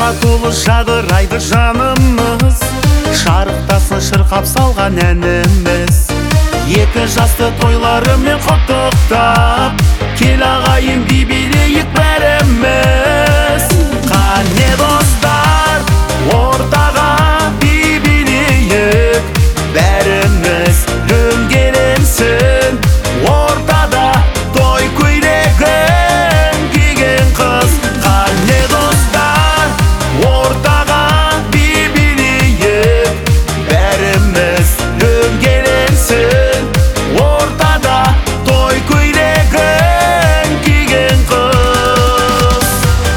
сыйларға толы жадырайды жанымыз, шарықтасын шырқап салған әніміз. Екі жасты тойларымен құттықтап, кел ағайын би билейік бәріміз. Қане достар, ортаға би билейік бәріміз. Дөңгеленсін ортада той көйлегін киген қыз. Қане достар, ортаға би билейік бәріміз. Дөңгеленсін ортада той көйлегін киген қыз.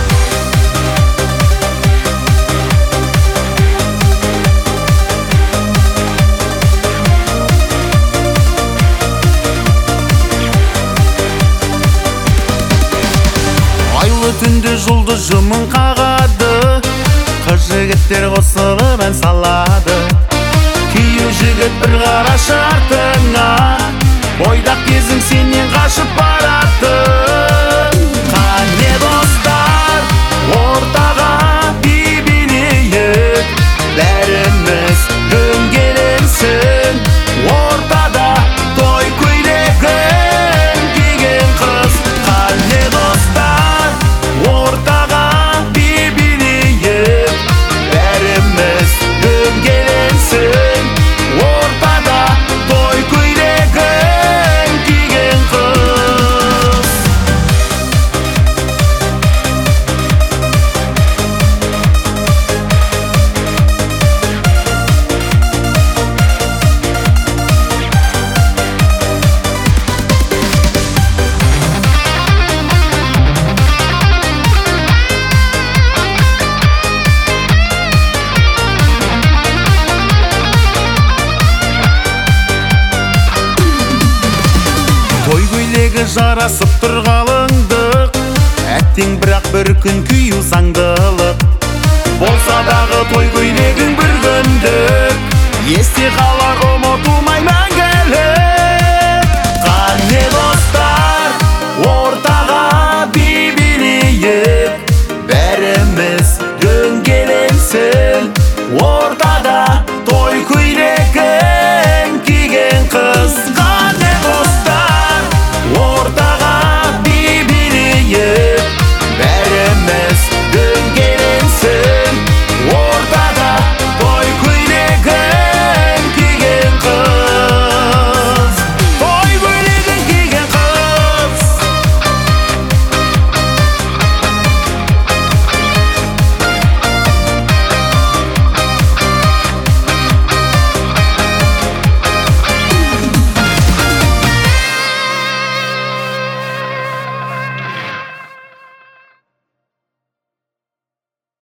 Айлы түнде жұлдыз жымың қағады, қыз жігіттер қосылып ән салады. Күйеу жігіт бір қарашы артыңа, бойдақ кезің сенен қашып барады. Қане достар, ортаға би билейік бәріміз. Дөңгеленсін ортада той көйлегін киген қыз. Қане достар, ортаға би билейік бәріміз. Дөңгеленсін ортада той көйлегін киген қыз. Той көйлегі жарасып тұрғалыңдық, әттең бірақ бір күн күйу заңдылық. Болса дағы той көйлегің бір күндік, есте қалар ұмытылмай мәңгі.